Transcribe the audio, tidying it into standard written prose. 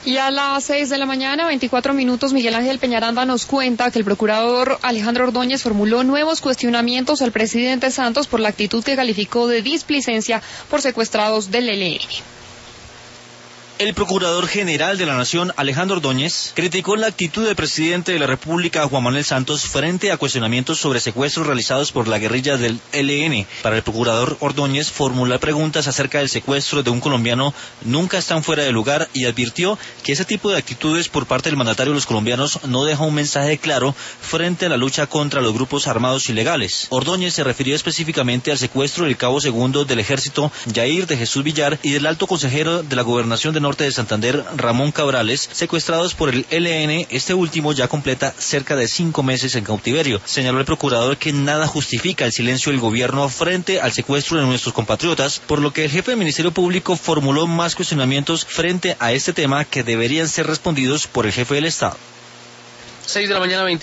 Y a las 6 de la mañana, 24 minutos, Miguel Ángel Peñaranda nos cuenta que el procurador Alejandro Ordóñez formuló nuevos cuestionamientos al presidente Santos por la actitud que calificó de displicencia por secuestrados del ELN. El Procurador General de la Nación, Alejandro Ordóñez, criticó la actitud del presidente de la República, Juan Manuel Santos, frente a cuestionamientos sobre secuestros realizados por la guerrilla del ELN. Para el Procurador Ordóñez, formular preguntas acerca del secuestro de un colombiano nunca están fuera de lugar y advirtió que ese tipo de actitudes por parte del mandatario de los colombianos no deja un mensaje claro frente a la lucha contra los grupos armados ilegales. Ordóñez se refirió específicamente al secuestro del cabo segundo del ejército, Yair de Jesús Villar, y del alto consejero de la gobernación de Norte de Santander, Ramón Cabrales, secuestrados por el ELN. Este último ya completa cerca de 5 meses en cautiverio. Señaló el procurador que nada justifica el silencio del gobierno frente al secuestro de nuestros compatriotas, por lo que el jefe del Ministerio Público formuló más cuestionamientos frente a este tema que deberían ser respondidos por el jefe del Estado. 6 de la mañana, 20.